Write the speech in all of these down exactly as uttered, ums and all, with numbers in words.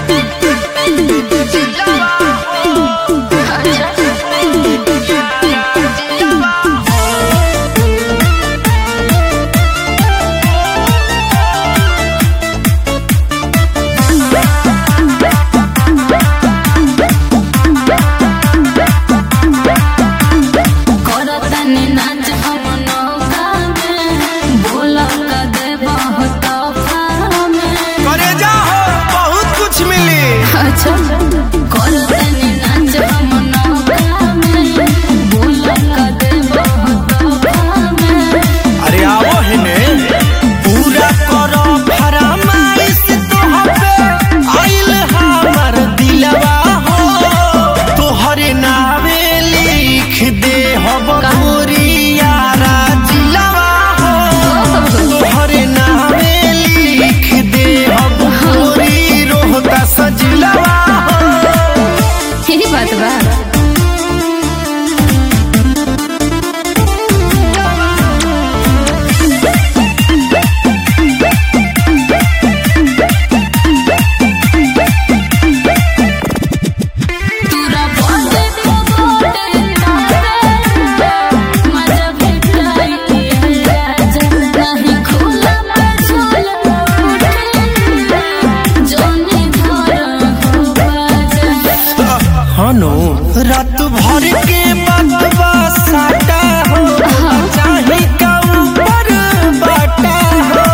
रात भर के बतवा साटा हो चाहे का ऊपर बाटा हो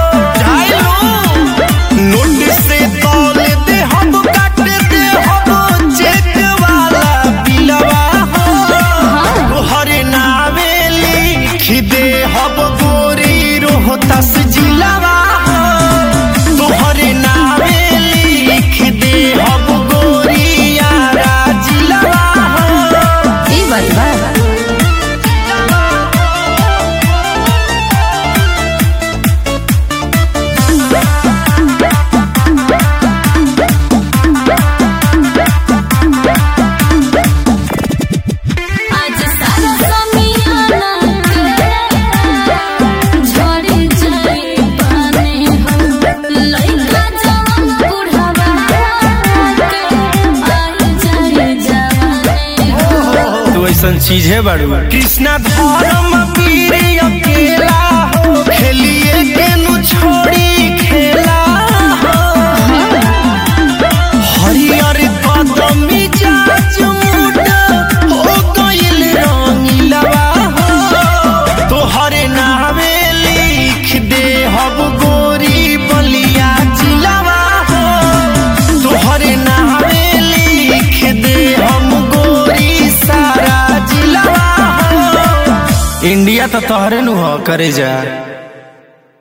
नोट से तौल दे हम काट दे हम चेक वाला बिलवा हो हरे नावे लिख दे हम गोरी रोहतास जिलवा हो तोहरे नावे लिख दे हम गोरी यारा जिलवा ऐसन चीज है बाड़ू कृष्णा धर्म वीर अकेला हो खेलिए केनु छोड़ी खेला हो हरियर कदमी जाज मुड हो गइल रंगीलवा हो तोहरे नावे लिख दे हम गोरी बलिया जिलवा हो तोहरे नावे लिख दे हम गोरी सारा इंडिया तो तोहरे नु हो करे जा।